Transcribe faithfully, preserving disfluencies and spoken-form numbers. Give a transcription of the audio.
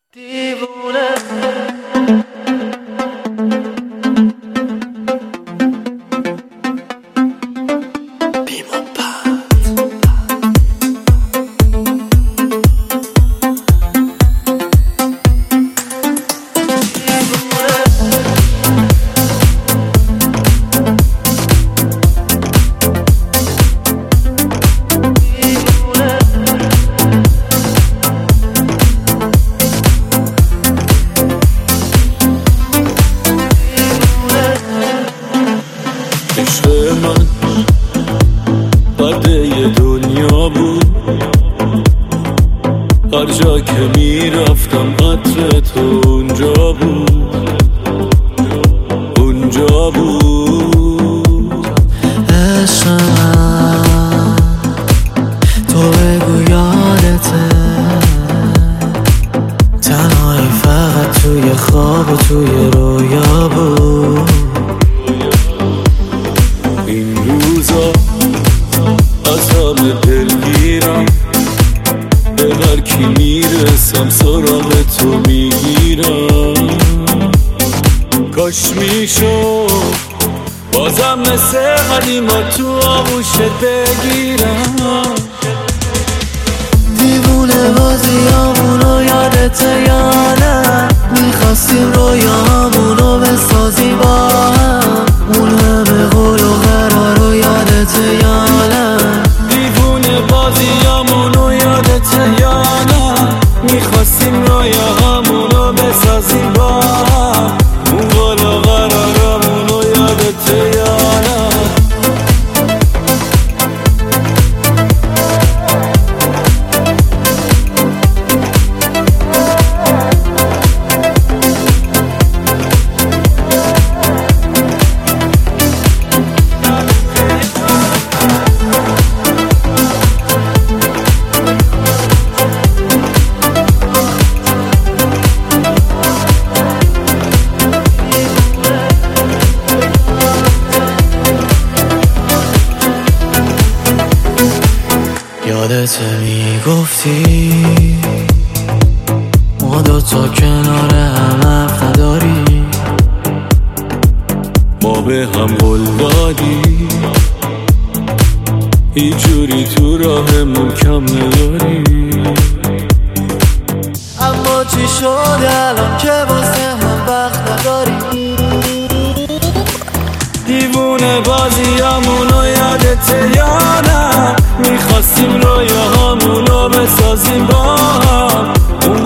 دیوونه عشق من قده دنیا بود، هر جا که میرفتم عطر تو اونجا بود، اونجا بود. عشق من تو بگو یادته، تنهایی فقط توی خواب و توی رویا بود. این روزا از همه دلگیرم، به هر کی میرسم سراغ تو میگیرم. کاش میشد بازم مثل قدیما تو آغوشت بگیرم. دیوونه بازیامونو یادته یا نه؟ میخواستیم رویاهامونو بسازی با هم، اون همه قول و قرارو یادته یا نه؟ دیوونه بازیامونو یادته یا نه؟ میخواستیم رویاهامونو بسازیم با هم، اون قول و قرارامونو یادته یا نه؟ یادته میگفتی ما دوتا کنار هم حرف نداری، ما به هم قول دادی هیچ جوری تو راهمون کم نداری. اما چی شد الان که واسه هم وقت نداری؟ دیوونه بازیامونو یادته یا نه؟ میخواستیم رویاهامونو بسازیم با هم، اون